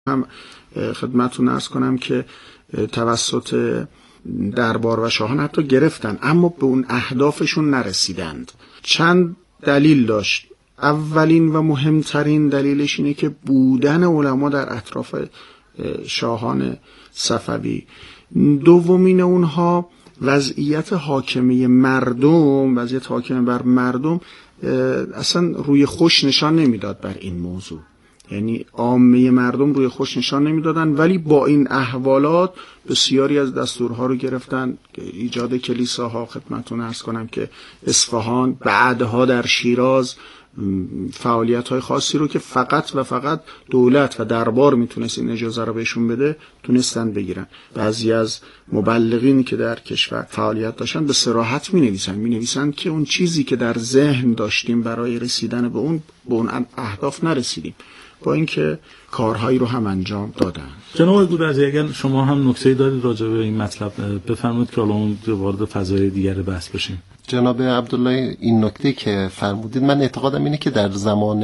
هم خدمتتون عرض کنم که توسط دربار و شاهان حتی گرفتن، اما به اون اهدافشون نرسیدند. چند دلیل داشت. اولین و مهمترین دلیلش اینه که بودن علما در اطراف شاهان صفوی. دومین اونها وضعیت حاکمی مردم، وضعیت حاکم بر مردم اصلا روی خوش نشان نمیداد بر این موضوع، یعنی عامه مردم روی خوش نشان نمیدادن، ولی با این احوالات بسیاری از دستورها رو گرفتن. ایجاد کلیساها، خدمتتون عرض کنم که اصفهان، بعدها در شیراز فعالیت‌های خاصی رو که فقط و فقط دولت و دربار میتونست این اجازه رو بهشون بده تونستن بگیرن. بعضی از مبلغینی که در کشور فعالیت داشتن به صراحت می‌نویسن که اون چیزی که در ذهن داشتیم برای رسیدن به اون اهداف نرسیدیم، با اینکه کارهایی رو هم انجام دادن. جناب گودرزی، اگر شما هم نکته‌ای دارید راجع به این مطلب بفرمایید که الان وارد فضای دیگر بحث بشیم. جناب عبدالله، این نکته که فرمودید من اعتقادم اینه که در زمان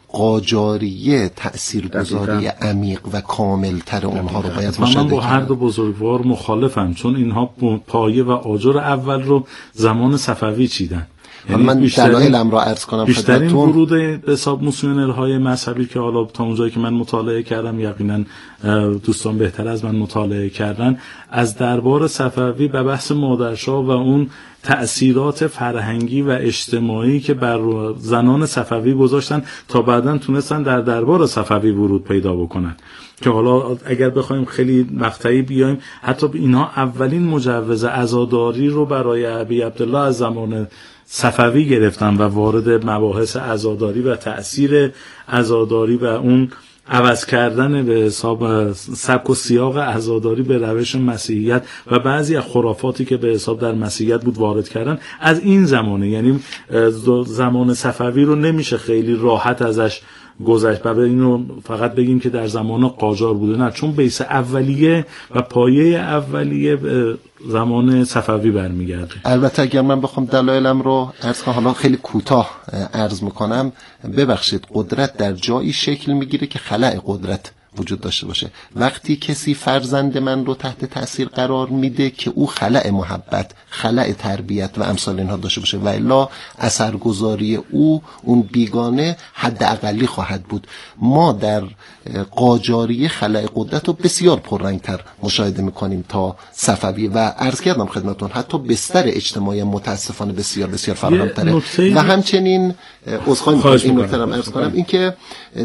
قاجاریه تأثیرگذاری عمیق و کاملتر اونها رو باید مشاهده من با هر دو بزرگوار مخالفم، چون اینها پایه و آجر اول رو زمان صفوی چیدن. یعنی من دلایلم را عرض کنم بیشترین ورود به حساب موسیونرهای مذهبی که حالا تا اونجایی که من مطالعه کردم، یقینا دوستان بهتر از من مطالعه کردن، از دربار صفوی به بحث مادرشاه و اون تأثیرات فرهنگی و اجتماعی که بر زنان صفوی گذاشتن تا بعداً تونستن در دربار صفوی ورود پیدا بکنن. که حالا اگر بخوایم خیلی مقطعی بیایم، حتی اینها اولین مجوز عزاداری رو برای ابی عبدالله از زمان صفوی گرفتن و وارد مباحث عزاداری و تأثیر عزاداری و اون عوض کردن به حساب سبک و سیاق عزاداری به روش مسیحیت و بعضی از خرافاتی که به حساب در مسیحیت بود وارد کردن از این زمانه. یعنی زمان صفوی رو نمیشه خیلی راحت ازش گذشت و به اینو فقط بگیم که در زمان قاجار بوده، نه، چون بیس اولیه و پایه اولیه زمان صفوی برمیگرده. البته اگر من بخوام دلایلم رو عرض کنم، حالا خیلی کوتاه عرض میکنم، ببخشید، قدرت در جایی شکل میگیره که خلأ قدرت وجود داشته باشه. وقتی کسی فرزند من رو تحت تأثیر قرار میده که او خلأ محبت، خلأ تربیت و امثال اینها داشته باشه، و الا اثرگذاری او اون بیگانه حد اقلی خواهد بود. ما در قاجاریه خلأ قدرت رو بسیار پررنگتر مشاهده میکنیم تا صفوی و عرض کردم خدمتون حتی بستر اجتماعی متاسفانه بسیار بسیار فراهم‌تره. و همچنین عذرخواهی میکنم این نکته رو عرض کنم، این که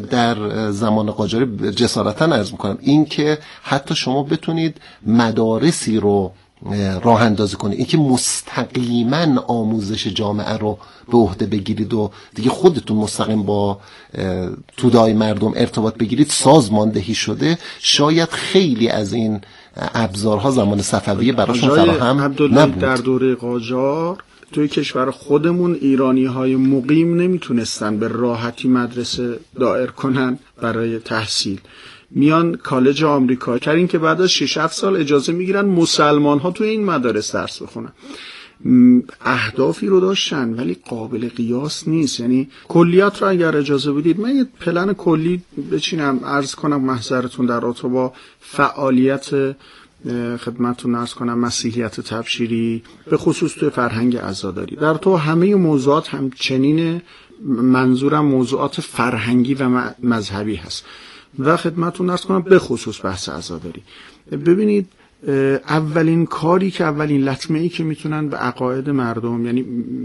در زمان قاجاری جسارتاً عرض میکنم، این که حتی شما بتونید مدارسی رو راه اندازی کنید، این که مستقیما آموزش جامعه رو به عهده بگیرید و دیگه خودتون مستقیم با تودای مردم ارتباط بگیرید، سازماندهی شده. شاید خیلی از این ابزارها زمان صفویه براشون فراهم نبود. در دوره قاجار توی کشور خودمون ایرانی‌های مقیم نمیتونستن به راحتی مدرسه دایر کنن برای تحصیل. میان کالج آمریکا کردن که بعد از 6-7 سال اجازه میگیرن مسلمان‌ها توی این مدارس درس بخونن. اهدافی رو داشتن ولی قابل قیاس نیست. یعنی کلیات رو اگر اجازه بدید من یه پلن کلی بچینم عرض کنم محضرتون در رابطه با فعالیت خدمتتون عرض کنم مسیحیت تبشیری به خصوص توی فرهنگ عزاداری. در تو همه موضوعات همچنین منظورم موضوعات فرهنگی و مذهبی هست و خدمتتون عرض کنم به خصوص بحث عزاداری. ببینید اولین کاری که اولین لطمه‌ای که میتونن به عقاید مردم، یعنی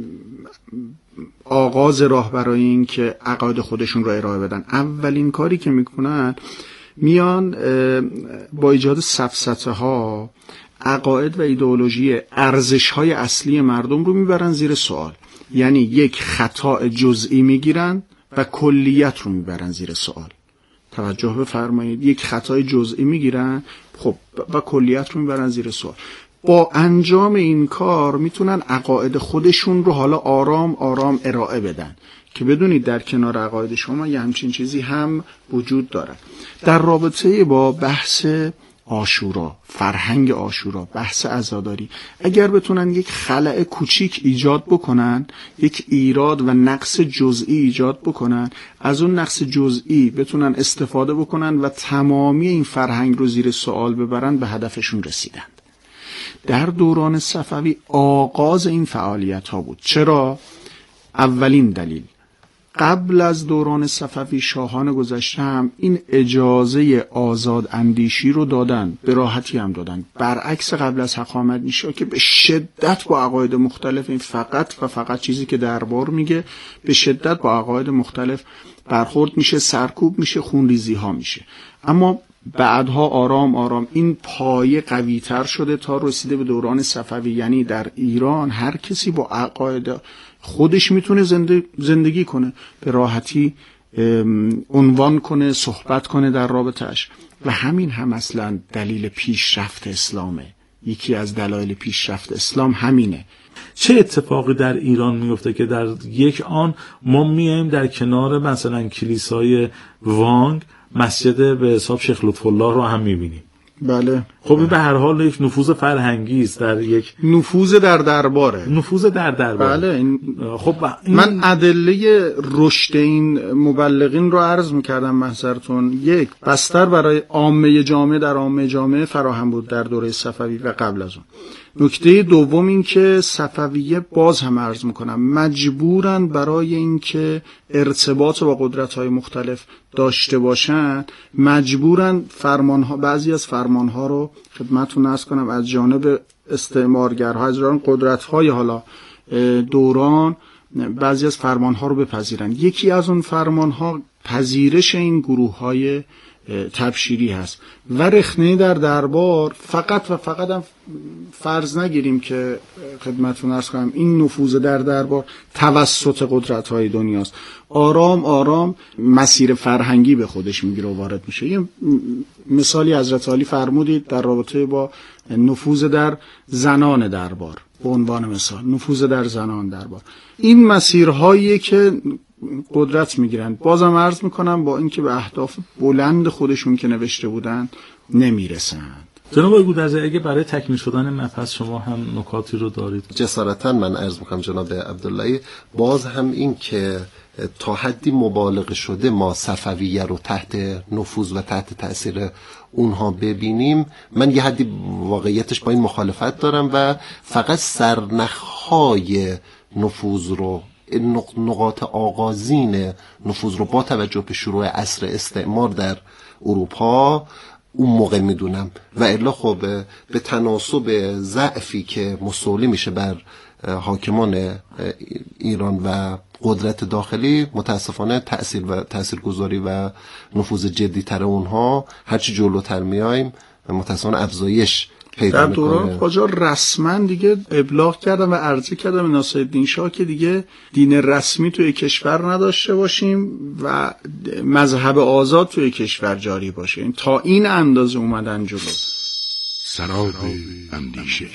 آغاز راه برای این که عقاید خودشون رو ارائه بدن، اولین کاری که میکنن میان با ایجاد سفسطه ها عقاید و ایدئولوژی ارزش های اصلی مردم رو میبرن زیر سوال. یعنی یک خطا جزئی میگیرن و کلیت رو میبرن زیر سوال. توجه بفرمایید، یک خطای جزئی میگیرن خب و کلیت رو میبرن زیر سوال. با انجام این کار میتونن عقاید خودشون رو حالا آرام آرام ارائه بدن که بدونید در کنار عقاید شما یه همچین چیزی هم وجود داره. در رابطه با بحث عاشورا، فرهنگ عاشورا، بحث عزاداری، اگر بتونن یک خلأ کوچیک ایجاد بکنن، یک ایراد و نقص جزئی ایجاد بکنن، از اون نقص جزئی بتونن استفاده بکنن و تمامی این فرهنگ رو زیر سوال ببرن، به هدفشون رسیدند. در دوران صفوی آغاز این فعالیت ها بود. چرا؟ اولین دلیل، قبل از دوران صفوی شاهان گذشته هم این اجازه آزاد اندیشی رو دادن، به راحتی هم دادن، برعکس قبل از هخامنشی‌ها که به شدت با عقاید مختلف، این فقط و فقط چیزی که دربار میگه، به شدت با عقاید مختلف برخورد میشه، سرکوب میشه، خونریزی ها میشه. اما بعدها آرام آرام این پایه قوی تر شده تا رسیده به دوران صفوی. یعنی در ایران هر کسی با عقاید خودش میتونه زندگی کنه، به راحتی عنوان کنه، صحبت کنه در رابطه‌اش، و همین هم اصلا دلیل پیشرفت اسلامه. یکی از دلایل پیشرفت اسلام همینه. چه اتفاقی در ایران میفته که در یک آن ما میایم در کنار مثلا کلیسای وانگ مسجد به حساب شیخ لطف الله رو هم میبینیم؟ بله. خب این به هر حال یک نفوذ فرهنگی است، در یک نفوذ در درباره. نفوذ در درباره. بله. خب من ادله رشد این مبلغین رو عرض میکردم محضرتون. یک، بستر برای عامه جامعه در عامه جامعه فراهم بود در دوره صفوی و قبل از اون. نکته دوم این که صفویه، باز هم عرض میکنم، مجبورن برای اینکه ارتباط با قدرت‌های مختلف داشته باشن، مجبورن فرمانها، بعضی از فرمانها رو خدمتتون عرض کنم از جانب استعمارگرها، از جانب قدرت‌های حالا دوران، بعضی از فرمانها رو بپذیرن. یکی از اون فرمانها پذیرش این گروه‌های تبشیری هست و رخنه در دربار. فقط و فقط هم فرض نگیریم که خدمتتون عرض کنم این نفوذ در دربار توسط قدرت‌های دنیاست. آرام آرام مسیر فرهنگی به خودش میگیره و وارد میشه. یه مثالی حضرت علی فرمودید در رابطه با نفوذ در زنان دربار، به عنوان مثال نفوذ در زنان دربار. این مسیرهایی که قدرت میگیرن، بازم عرض میکنم با اینکه به اهداف بلند خودشون که نوشته بودن نمیرسند. جناب آقای گودرزی، اگه برای تکمیل شدن مبحث شما هم نکاتی رو دارید؟ جسارتا من عرض میکنم جناب عبداللهی، باز هم این که تا حدی مبالغه شده ما صفویه رو تحت نفوذ و تحت تأثیر اونها ببینیم، من یه حدی واقعیتش با این مخالفت دارم و فقط سرنخهای نفوذ رو، نقاط آغازین نفوذ رو با توجه به شروع عصر استعمار در اروپا اون موقع میدونم، و الا خب به تناسب ضعفی که مسئولی میشه بر حاکمان ایران و قدرت داخلی، متاسفانه تأثیر و تأثیرگذاری و نفوذ جدی تر اونها هرچی جلوتر میایم متاسفانه افزایش در دوران قاجار رسما دیگه ابلاغ کردم و عرضه کردم به ناصرالدین شاه که دیگه دین رسمی توی کشور نداشته باشیم و مذهب آزاد توی کشور جاری باشه. تا این اندازه اومدن جلو. سراب اندیشه.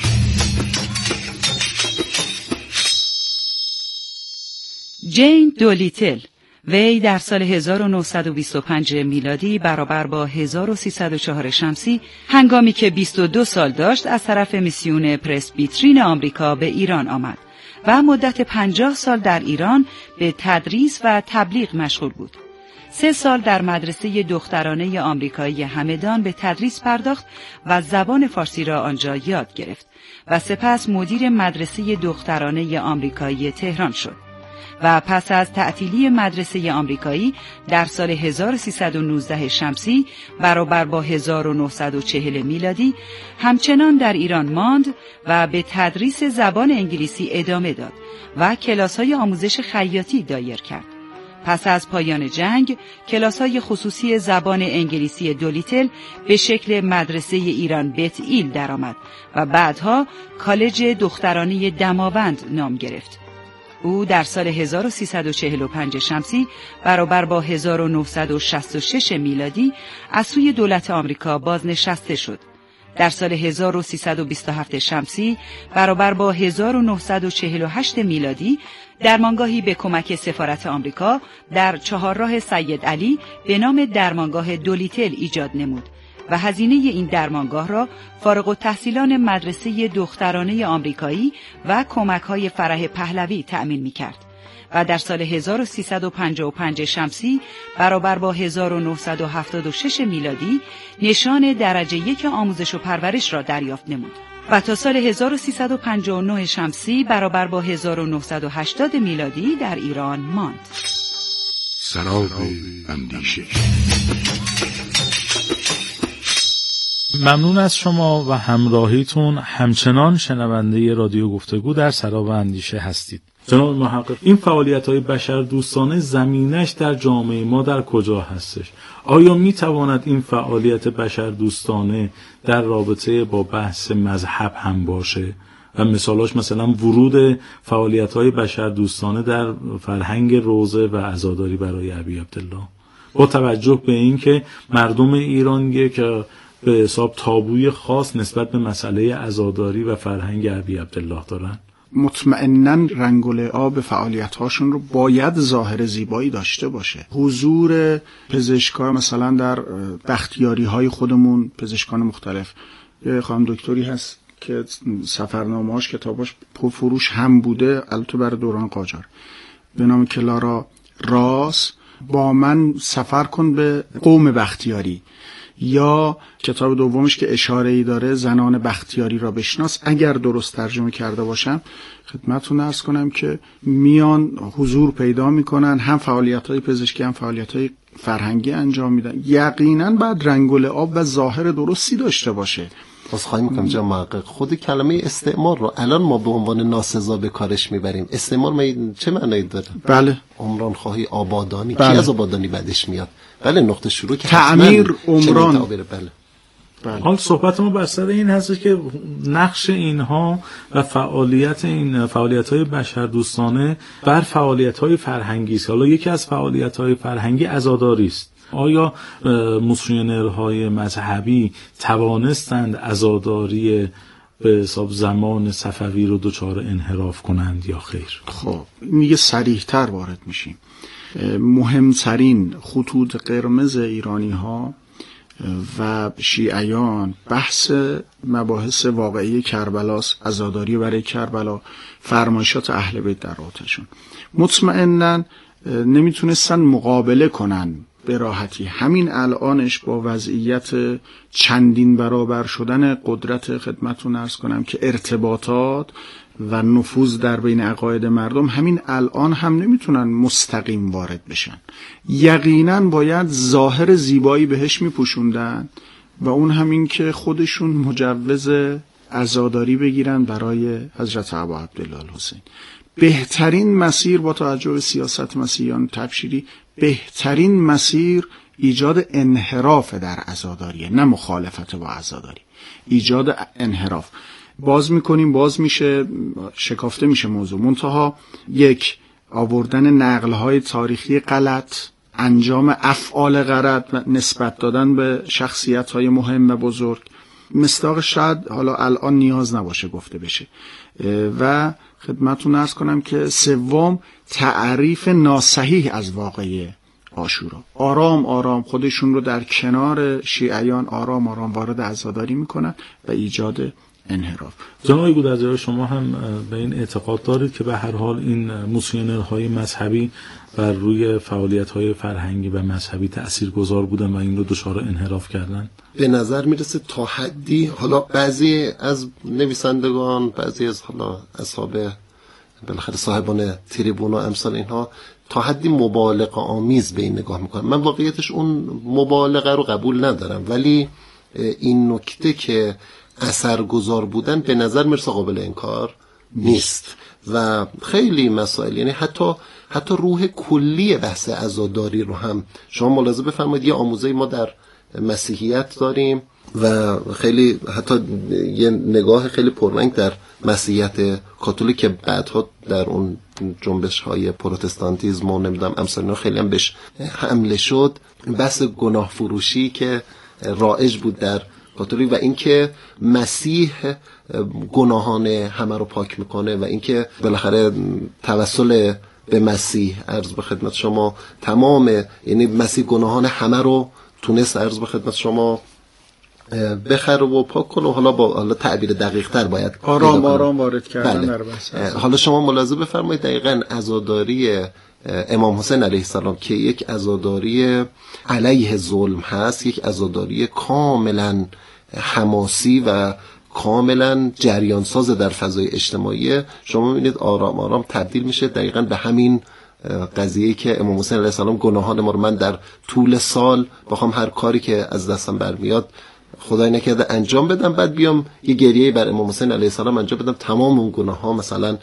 جین دولیتل، وی در سال 1925 میلادی برابر با 1304 شمسی، هنگامی که 22 سال داشت، از طرف میسیون پرسبیترین آمریکا به ایران آمد و مدت 50 سال در ایران به تدریس و تبلیغ مشغول بود. 3 سال در مدرسه دخترانه آمریکایی همدان به تدریس پرداخت و زبان فارسی را آنجا یاد گرفت و سپس مدیر مدرسه دخترانه آمریکایی تهران شد. و پس از تعطیلی مدرسه آمریکایی در سال 1319 شمسی برابر با 1940 میلادی همچنان در ایران ماند و به تدریس زبان انگلیسی ادامه داد و کلاس‌های آموزش خیاطی دایر کرد. پس از پایان جنگ، کلاس‌های خصوصی زبان انگلیسی دولیتل به شکل مدرسه ایران بیت ایل درآمد و بعدها کالج دخترانه دماوند نام گرفت. او در سال 1345 شمسی برابر با 1966 میلادی از سوی دولت آمریکا بازنشسته شد. در سال 1327 شمسی برابر با 1948 میلادی درمانگاهی به کمک سفارت آمریکا در چهارراه سید علی به نام درمانگاه دولیتل ایجاد نمود و هزینه این درمانگاه را فارغ التحصیلان مدرسه دخترانه آمریکایی و کمک‌های فرح پهلوی تأمین می‌کرد و در سال 1355 شمسی برابر با 1976 میلادی نشان درجه 1 آموزش و پرورش را دریافت نمود و تا سال 1359 شمسی برابر با 1980 میلادی در ایران ماند. سراب اندیشه. ممنون از شما و همراهیتون. همچنان شنونده رادیو گفتگو در سراب اندیشه هستید. جناب محقق، این فعالیت‌های بشردوستانه زمینش در جامعه ما در کجا هستش؟ آیا می‌تواند این فعالیت بشردوستانه در رابطه با بحث مذهب هم باشه؟ و مثالاش مثلا ورود فعالیت‌های بشردوستانه در فرهنگ روزه و عزاداری برای ابی عبدالله، با توجه به اینکه مردم ایران یک به حساب تابوی خاص نسبت به مسئله عزاداری و فرهنگ ابی عبدالله دارن؟ مطمئناً رنگ و لعاب فعالیت‌هاشون رو باید ظاهر زیبایی داشته باشه. حضور پزشکان مثلا در بختیاری‌های خودمون، پزشکان مختلف، یه خانم دکتری هست که سفرنامه‌هاش کتاباش پرفروش هم بوده، البته برای دوران قاجار، به نام کلارا راس، با من سفر کن به قوم بختیاری، یا کتاب دومش که اشاره‌ای داره زنان بختیاری را بشناس، اگر درست ترجمه کرده باشم خدمتتون عرض کنم که میان حضور پیدا میکنن، هم فعالیت‌های پزشکی هم فعالیت‌های فرهنگی انجام میدن. یقینا باید رنگ و لعاب و ظاهر درستی داشته باشه. باز خواهی میکنم جناب محقق، خود کلمه استعمار رو الان ما به عنوان ناسزا به کارش میبریم. استعمار چه معنی داره؟ بله، عمران خواهی، آبادانی. بله. کی از آبادانی بعدش میاد؟ بله، نقطه شروع که تعمیر عمران. بله. حال صحبت ما بر سر این هست که نقش اینها و فعالیت‌های بشردوستانه بر فعالیت‌های فرهنگی است. حالا یکی از فعالیت‌های فرهنگی عزاداری است. آیا موسیونرهای مذهبی توانستند عزاداری به حساب زمان صفوی رو دچار انحراف کنند یا خیر؟ خب میگه صریح‌تر وارد میشیم. مهمترین خطوط قرمز ایرانی‌ها و شیعیان بحث مباحث واقعی کربلاست، عزاداری برای کربلا، فرمایشات اهل بیت در رابطه‌شون. مطمئناً نمیتونستن مقابله کنن به راحتی. همین الانش با وضعیت چندین برابر شدن قدرت، خدمتتون عرض کنم که ارتباطات و نفوذ در بین عقاید مردم، همین الان هم نمیتونن مستقیم وارد بشن. یقینا باید ظاهر زیبایی بهش میپوشوندن و اون همین که خودشون مجوز عزاداری بگیرن برای حضرت ابا عبدالله الحسین. بهترین مسیر با توجه به سیاست مسیحیان تبشیری، بهترین مسیر ایجاد انحراف در عزاداریه، نه مخالفت با عزاداری، ایجاد انحراف. باز میکنیم، باز میشه شکافته میشه موضوع. منتها یک، آوردن نقلهای تاریخی غلط، انجام افعال غلط و نسبت دادن به شخصیت‌های مهم و بزرگ، مصداق شاید حالا الان نیاز نباشه گفته بشه. و خدمتتون عرض کنم که سوم، تعریف ناصحیح از واقعه عاشورا. آرام آرام خودشون رو در کنار شیعیان آرام آرام وارد عزاداری میکنن و ایجاد انحراف. جناب گودرزی، شما هم به این اعتقاد دارید که به هر حال این موسیونرهای مذهبی بر روی فعالیت‌های فرهنگی و مذهبی تأثیرگذار بودن و این رو دچار انحراف کردن؟ به نظر میرسه تا حدی، حالا بعضی از نویسندگان، بعضی از حالا اصحاب بالاخره صاحبان تریبون و امثال اینها تا حدی مبالغه آمیز به این نگاه میکنن. من واقعیتش اون مبالغه رو قبول ندارم، ولی این نکته که اثرگذار بودن به نظر میرسه قابل انکار نیست. و خیلی مسائل، یعنی حتی روح کلی بحث عزاداری رو هم شما ملاحظه بفرمایید. یه آموزه ما در مسیحیت داریم و خیلی حتی یه نگاه خیلی پررنگ در مسیحیت کاتولیک که بعدها در اون جنبش‌های پروتستانتیسم و نمیدونم امثال خیلی هم بهش حمله شد، بحث گناه فروشی که رایج بود در کاتولیک و اینکه مسیح گناهان همه رو پاک میکنه و اینکه بالاخره توسل به مسیح، عرض به خدمت شما، تمام، یعنی مسیح گناهان همه رو تونست عرض به خدمت شما بخره و پاک کنه و حالا تعبیر دقیق تر باید آرام وارد کردن در بحث. حالا شما ملاحظه بفرمایید دقیقاً عزاداری امام حسین علیه السلام که یک عزاداری علیه ظلم هست، یک عزاداری کاملا حماسی و کاملا جریان ساز در فضای اجتماعی، شما می‌بینید آرام آرام تبدیل میشه دقیقاً به همین قضیه‌ای که امام حسین علیه السلام گناهان ما رو من در طول سال بخوام هر کاری که از دستم برمیاد خدای نکرده انجام بدم، بعد بیام یه گریه بر امام حسین علیه السلام انجام بدم تمام اون گناه‌ها مثلا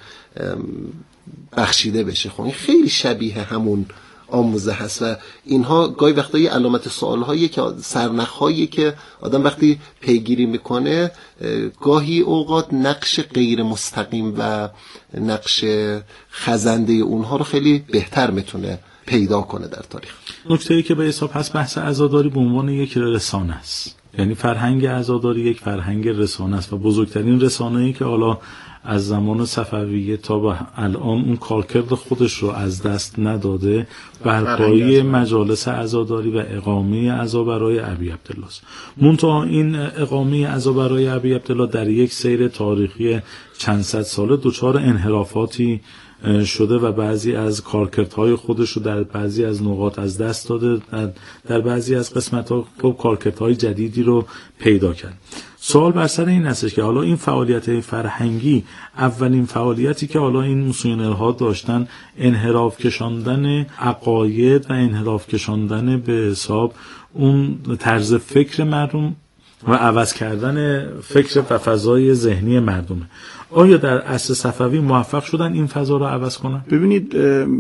بخشیده بشه. خب این خیلی شبیه همون آموزه هست و اینها گاهی وقتا یه علامت سوال‌هایی که سرنخ‌هایی که آدم وقتی پیگیری میکنه گاهی اوقات نقش غیر مستقیم و نقش خزنده اونها رو خیلی بهتر میتونه پیدا کنه در تاریخ. نکته‌ای که به حساب هست بحث عزاداری به عنوان یک رسانه است، یعنی فرهنگ عزاداری یک فرهنگ رسانه است و بزرگترین رسانه‌ای که حالا از زمان صفویه تا به الان اون کارکرد خودش رو از دست نداده، برپایی مجالس عزاداری و اقامه عزا برای ابی عبدالله است. منتها این اقامه عزا برای ابی عبدالله در یک سیر تاریخی چند صد ساله دچار انحرافاتی شده و بعضی از کارکردهای خودش رو در بعضی از نقاط از دست داده، در بعضی از قسمت‌ها کارکردهای جدیدی رو پیدا کرد. سوال بر سر این هستش که حالا این فعالیت فرهنگی اولین فعالیتی که حالا این میسیونرها داشتن انحراف کشاندن عقاید و انحراف کشاندن به حساب اون طرز فکر مردم و عوض کردن فکر و فضای ذهنی مردمه. آیا در عصر صفوی موفق شدن این فضا رو عوض کنن؟ ببینید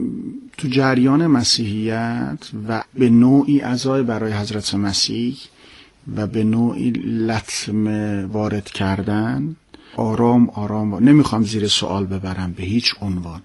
تو جریان مسیحیت و به نوعی عزای برای حضرت مسیح و به نوعی لطم وارد کردن، آرام نمیخوام زیر سوال ببرم به هیچ عنوان،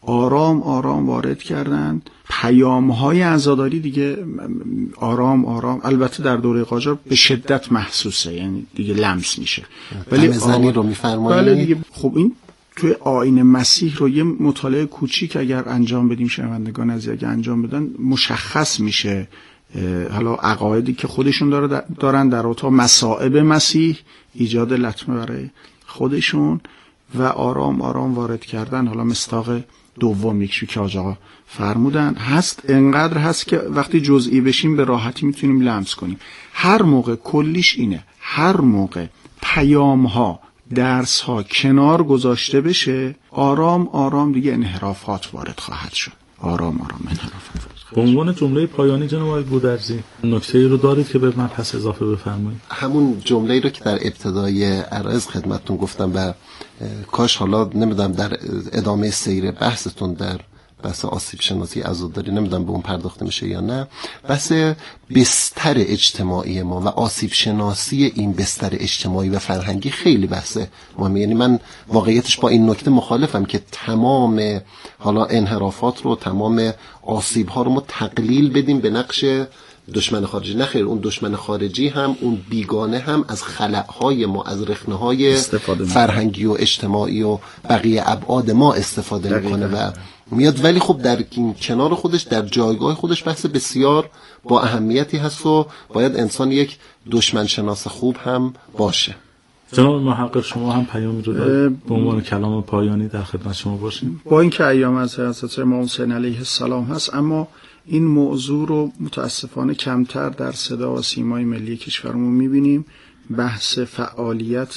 آرام وارد کردن پیام‌های عزاداری دیگه آرام البته در دوره قاجار به شدت محسوسه، یعنی دیگه لمس میشه. ولی زنی رو میفرمایید. بله دیگه. خب این توی آیین مسیح رو یه مطالعه کوچیک اگر انجام بدیم، شنوندگان عزیز اگر انجام بدن مشخص میشه حالا عقایدی که خودشون دارن در اتاق مصائب مسیح، ایجاد لطمه برای خودشون و آرام وارد کردن. حالا مصداق دوم یکشو که آقا فرمودن هست، انقدر هست که وقتی جزئی بشیم به راحتی میتونیم لمس کنیم. هر موقع کلیش اینه، هر موقع پیام‌ها درس‌ها کنار گذاشته بشه آرام دیگه انحرافات وارد خواهد شد. آرام انحرافات. به عنوان جمله پایانی جناب آقای گودرزی نکته‌ای رو دارید که به مبحث اضافه بفرمایید؟ همون جمله‌ای رو که در ابتدای عرض خدمتتون گفتم و کاش حالا نمیدونم در ادامه سیر بحثتون در بحث آسیب شناسی عزاداری نمیدونم به اون پرداخته میشه یا نه، بحث بستر اجتماعی ما و آسیب شناسی این بستر اجتماعی و فرهنگی خیلی بحثه مهمه. یعنی من واقعیتش با این نکته مخالفم که تمام حالا انحرافات رو، تمام آسیب ها رو ما تقلیل بدیم به نقش دشمن خارجی. نه خیر، اون دشمن خارجی هم اون بیگانه هم از خلأهای ما، از رخنه‌های فرهنگی و اجتماعی و بقیه ابعاد ما استفاده میکنه و میاد، ولی خب در کنار خودش در جایگاه خودش بحث بسیار با اهمیتی هست و باید انسان یک دشمن شناس خوب هم باشه. جناب محقق شما هم پیامی رو دارید به عنوان کلام پایانی در خدمت شما باشیم. با اینکه ایام از حضرت امام حسین علیه السلام هست، اما این موضوع رو متاسفانه کمتر در صدا و سیمای ملی کشورمون میبینیم. بحث فعالیت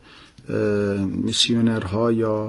میسیونرها یا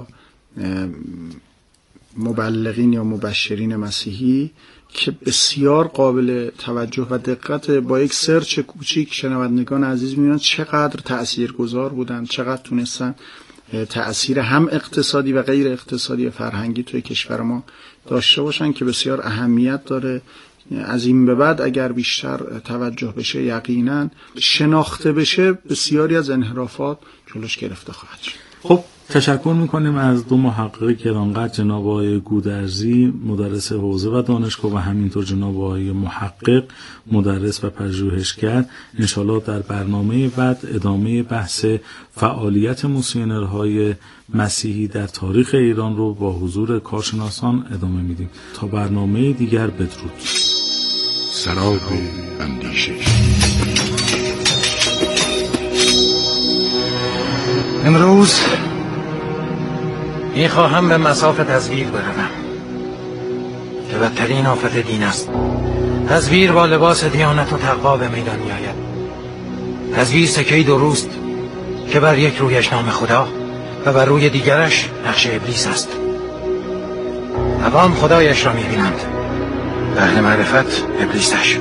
مبلغین یا مبشرین مسیحی که بسیار قابل توجه و دقت، با یک سرچ کوچیک شنوندگان عزیز می‌بینن چقدر تأثیرگذار بودن، چقدر تونستن تأثیر هم اقتصادی و غیر اقتصادی فرهنگی توی کشور ما داشته باشن که بسیار اهمیت داره. از این به بعد اگر بیشتر توجه بشه، یقینا شناخته بشه، بسیاری از انحرافات جلوش گرفته خواهد شد. خب تشکر میکنیم از دو محقق گرانقدر، جناب آقای گودرزی مدرس حوزه و دانشگاه و همینطور جناب آقای محقق مدرس و پژوهشگر. انشالله در برنامه بعد ادامه بحث فعالیت میسیونرهای مسیحی در تاریخ ایران رو با حضور کارشناسان ادامه میدیم. تا برنامه دیگر بدرود. سراب اندیشه. امروز میخواهم به مصاف تزویر بروم که بدترین آفت دین است. تزویر با لباس دیانت و تقوا به میدان میآید. تزویر سکه‌ای درست که بر یک رویش نام خدا و بر روی دیگرش نقش ابلیس است. عوام خدایش را میبینند، اهل معرفت ابلیسش.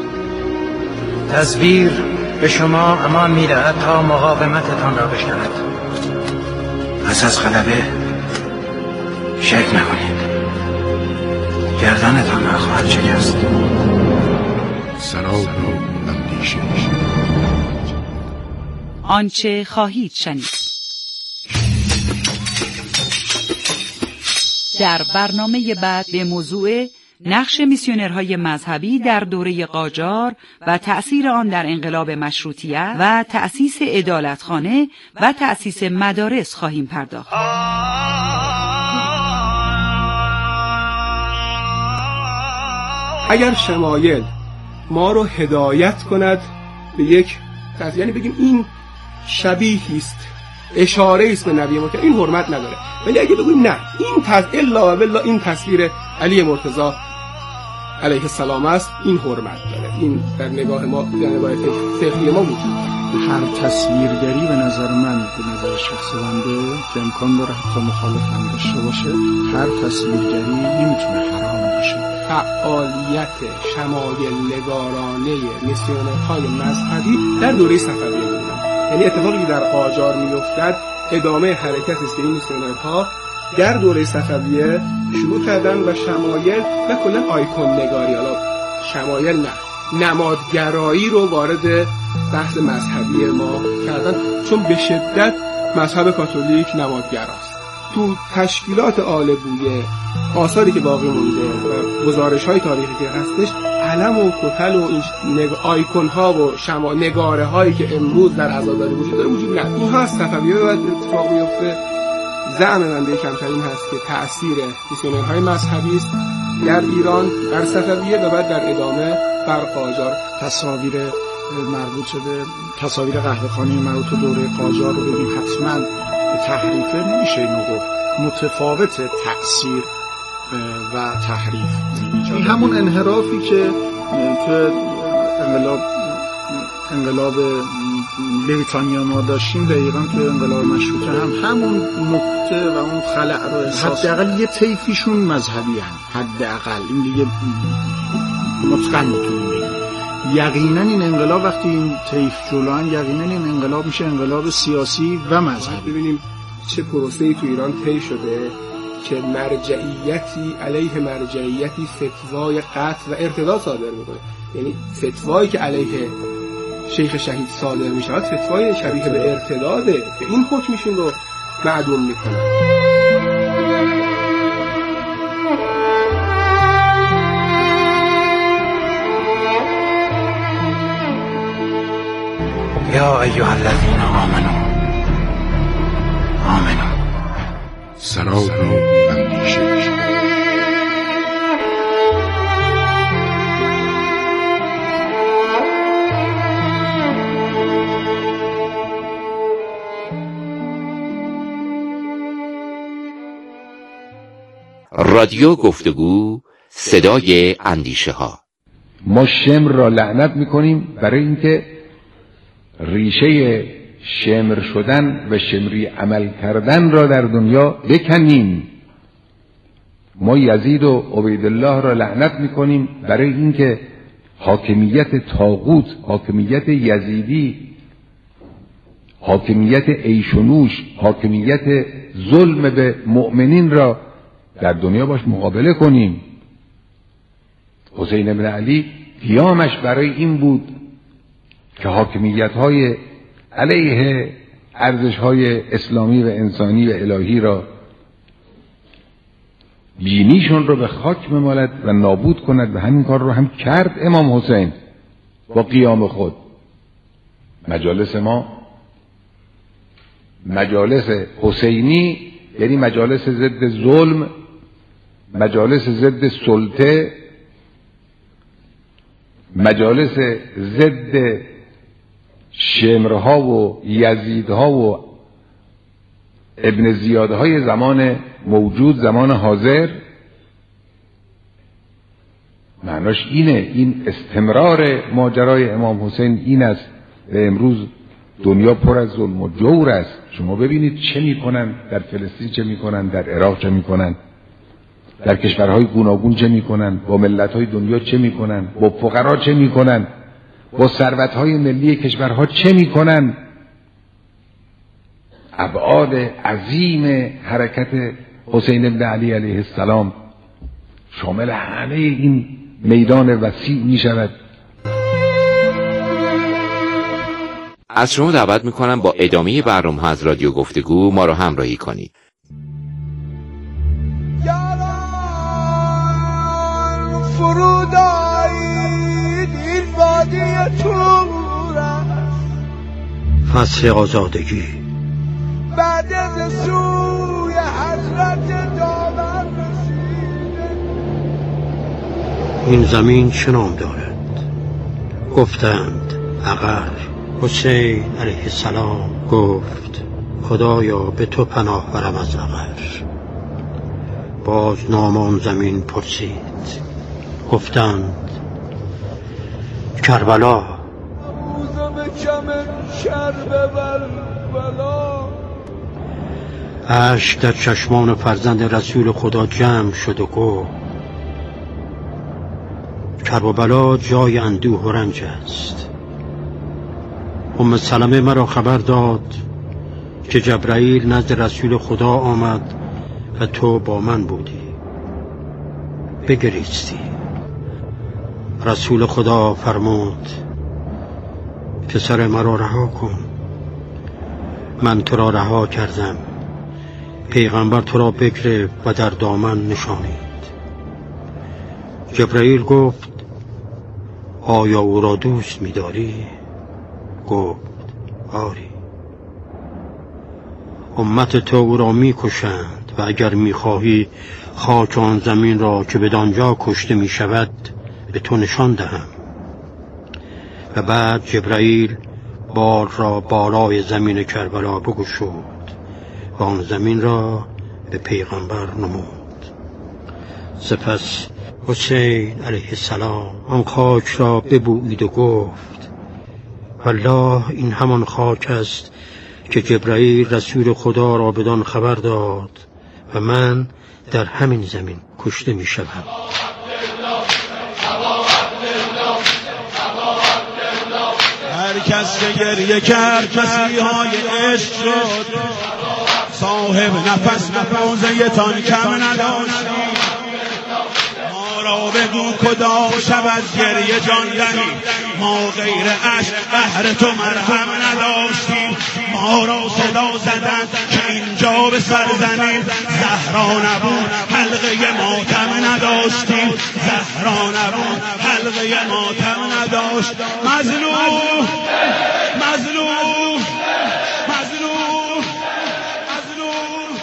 تزویر به شما امان میدهد تا مقاومتتان را بشکند. پس از غلبه شک نکنید، گردنتان را خواهد شکست. سراب اندیشه. آنچه خواهید شنید. در برنامه بعد به موضوع نقش میسیونرهای مذهبی در دوره قاجار و تأثیر آن در انقلاب مشروطیت و تأسیس عدالتخانه و تأسیس مدارس خواهیم پرداخت. اگر شمایل ما رو هدایت کند به یک یعنی بگیم این شبیهی است، اشاره است به نبی ما، که این حرمت نداره. ولی اگه بگیم نه این الا و بالله این تصویر علی مرتضی علیه السلام است، این حرمت داره، این در نگاه ما، در نگاه فقهی ما وجود داره. هر تصویرگری به نظر من، به نظر شخص بنده که امکان داره حتی مخالف هم داشته باشه، هر تصویرگری نمیتونه حرام باشه. فعالیت شمایل نگارانه میسیونرهای مذهبی در دوره صفویه بود. یعنی اتفاقی در قاجار میافتد ادامه حرکت است که این میسیونرها در دوره صفویه شروع کردن و شمایل و کلا آیکون نگاری، حالا شمایل نه، نمادگرایی رو وارد بحث مذهبی ما کردن، چون به شدت مذهب کاتولیک نمادگراست. تو تشکیلات آل بویه آثاری که باقی مونده و گزارش‌های تاریخی که هستش، علم و کتل و این آیکون ها و نگاره هایی که امروز در عزاداری وجود داره وجود نداره. اینها از صفویه بعد اتفاق میفته. زعم بنده کمترین هست که تأثیر میسیونرهای مذهبی است در ایران در صفویه و بعد در ادامه بر قاجار. تصاویر مربوط به تصاویر قهوه‌خانه مربوط به دوره قاجار رو ببین، حتما تحریف نمیشه اینو گفت، متفاوت تأثیر و تحریف. این همون انحرافی که انقلاب بریتانیا ما داشتیم دقیقاً تو انقلاب مشروطه همون نقطه و اون خلأ رو احساس، حداقل یه طیفیشون مذهبی هم، حداقل این دیگه مطلقاً میتونیم بگیم. یقینا این انقلاب وقتی این طیف جلوان، یقینا این انقلاب میشه انقلاب سیاسی و مذهبی. ببینیم چه پروسه‌ای تو ایران طی شده که مرجعیتی علیه مرجعیتی فتوای قتل و ارتداد صادر میکنه. یعنی فتوایی که علیه شیخ شهید صادر میشود فتوای شبیه به ارتداده که این حکمشون رو معدوم میکنه. یا ایها الذین آمنوا سراب اندیشه. رادیو گفتگو، صدای اندیشه ها. ما شمر را لعنت میکنیم برای اینکه ریشه شمر شدن و شمری عمل کردن را در دنیا بکنیم. ما یزید و عبیدالله را لعنت میکنیم برای اینکه حاکمیت طاغوت، حاکمیت یزیدی، حاکمیت عیش و نوش، حاکمیت ظلم به مؤمنین را در دنیا باش مقابله کنیم. حسین بن علی قیامش برای این بود که حاکمیت‌های علیه ارزش‌های اسلامی و انسانی و الهی را بینیشون رو به خاک بمالد و نابود کند و همین کار رو هم کرد امام حسین با قیام خود. مجالس ما، مجالس حسینی، یعنی مجالس ضد ظلم، مجالس ضد سلطه، مجالس ضد شمرها و یزیدها و ابن زیادهای زمان موجود، زمان حاضر، معناش اینه، این استمرار ماجرای امام حسین این است. و امروز دنیا پر از ظلم و جور است. شما ببینید چه میکنن در فلسطین، چه میکنن در عراق، چه میکنن در کشورهای گوناگون، چه میکنن با ملتهای دنیا، چه میکنن با فقرا، چه میکنن با ثروتهای ملی کشورها، چه میکنن. ابعاد عظیم حرکت حسین بن علی علیه السلام شامل همه این میدان وسیع می شود. از شما دعوت میکنم با ادامه برنامه از رادیو گفتگو ما رو همراهی کنید. فرود آیید این وادی تور است، فصل آزادگی بعد از سوی حضرت دامن رسیده. این زمین چه نام دارد؟ گفتند عقر. حسین علیه السلام گفت خدایا به تو پناه برم از عقر. باز نام آن زمین پرسید، گفتند کربلا. اشک در چشمان فرزند رسول خدا جمع شد و گفت کربلا جای اندوه و رنج است. ام سلمه مرا خبر داد که جبرائیل نزد رسول خدا آمد و تو با من بودی. بگریستی. رسول خدا فرمود پسر مرا رها کن، من تو را رها کردم. پیغمبر تو را بگرفت و در دامن نشانید. جبرائیل گفت آیا او را دوست می‌داری؟ گفت آری. امت تو او را می‌کشند و اگر می‌خواهی خاک آن زمین را که بدانجا کشته می‌شود به تو نشان دهم. و بعد جبرائیل بال را بالای زمین کربلا بگشود و آن زمین را به پیغمبر نمود. سپس حسین علیه السلام آن خاک را ببویید و گفت والله این همان خاک است که جبرائیل رسول خدا را بدان خبر داد و من در همین زمین کشته می شدم. هر کس که گریه کرد مسیحای عشق شد، صاحب نفس نفوزه تان کم نداشتی. ما را بگو کدام شب از گریه جان دهی، ما غیر عشق بهر تو مرهم نداشتیم. ما را صدا زدن که اینجا به سر زنیم، زهرا نبود حلقه ماتم نداشتیم. زهرا نبود حلقه ماتم نداشت. مظلوم مظلوم مظلوم مظلوم.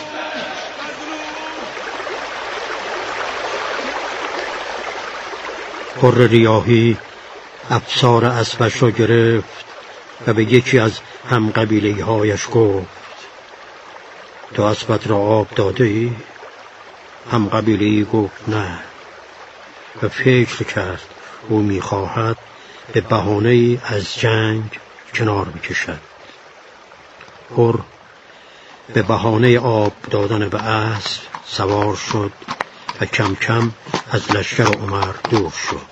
حر ریاحی افسار اسبش را گرفت و به یکی از هم قبیله هایش گفت تو اسبت را آب داده ای؟ هم قبیله گفت نه و فکر کرد او میخواهد به بهانه از جنگ کنار بکشد. حر به بهانه آب دادن به اسب سوار شد و کم کم از لشکر عمر دور شد.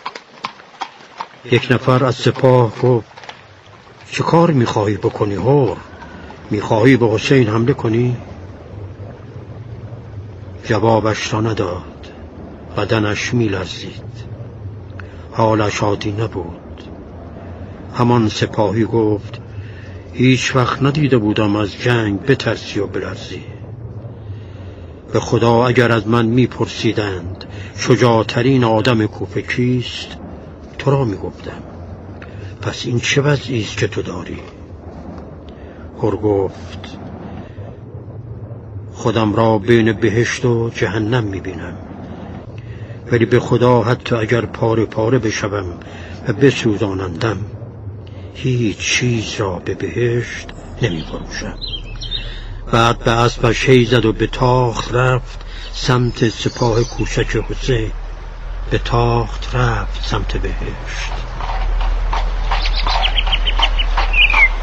یک نفر از سپاه گفت چه کار میخواهی بکنی حر؟ میخواهی به حسین حمله کنی؟ جوابش را نداد. بدنش میلرزید. حالش عادی نبود. همان سپاهی گفت هیچ وقت ندیده بودم از جنگ بترسی و بلرزی. به خدا اگر از من میپرسیدند شجاعترین آدم کوفه کیست، تو را میگفتم. پس این چه وضعی است که تو داری؟ حر گفت خودم را بین بهشت و جهنم میبینم، ولی به خدا حتی اگر پاره پاره بشوم و بسوزانندم هیچ چیز را به بهشت نمیفروشم. بعد به اسبش هی زد و به تاخت رفت سمت سپاه کوچک حسین، به تاخت رفت سمت بهشت.